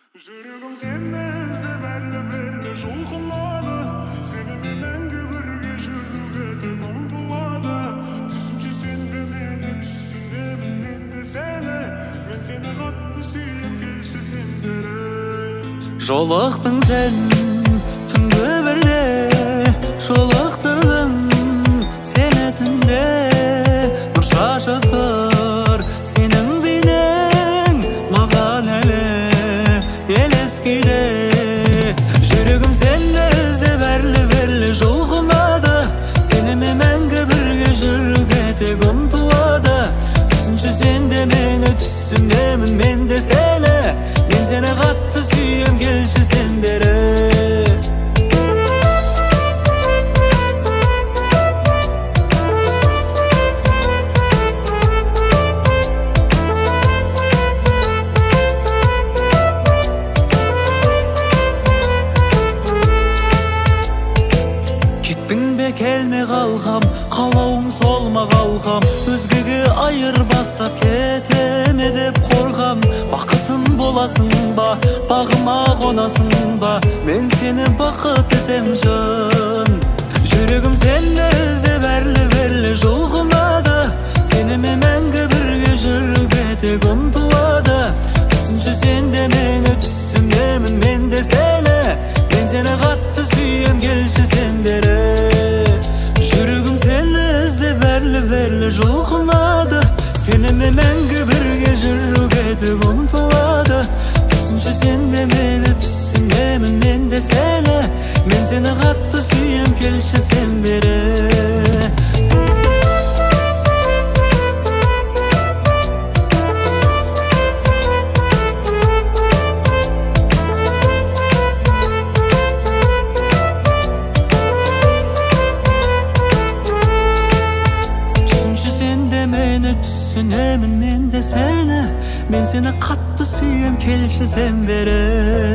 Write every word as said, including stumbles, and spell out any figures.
Жүрегім сені іздеп әрлі-берлі жұлқынады, сенімен мәңгі бірге жүруге ұмтылады. Түсінші сен де мені, түсінемін мен де сені, мен сені қатты сүйем, келші сен бері. Жолықтың сен түнгі бірде, жолықтырдым сені түнде. Нұр шашып тұр сенің бейнең маған әлі елескейде. Жүрегім сені іздеп әрлі-берлі жұлқынады, сенімен мәңгі бірге жүруге тек ұмтылады. Түсінші сен де мені, түсінемін мен де сені, мен сені қатты сүйем, келші сен бері. Келме қалғам, қалауың солма қалғам, өзгеге айырбастап кетеме деп қорғам. Бақытым боласың ба, бағыма қонасың ба, мен сені бақыт етем жын. Жүрегім сені іздеп әрлі-берлі жұлқынады, сенімен мәңгі бірге жүруге тек ұмтылады. Түсінші сен де мені, түсінемін мен де сені, мен сені қатты сүйем, келші сен бері. Жүрегім сені іздеп әрлі-берлі жұлқынады, сенімен мәңгі бірге жүруге тек ұмтылады. Түсінші сен де мені, түсінемін мен де сені, мен сені қатты сүйем, келші сен бері. Түсінемін мен де сені, мен сені қатты сүйем, келші сен бері.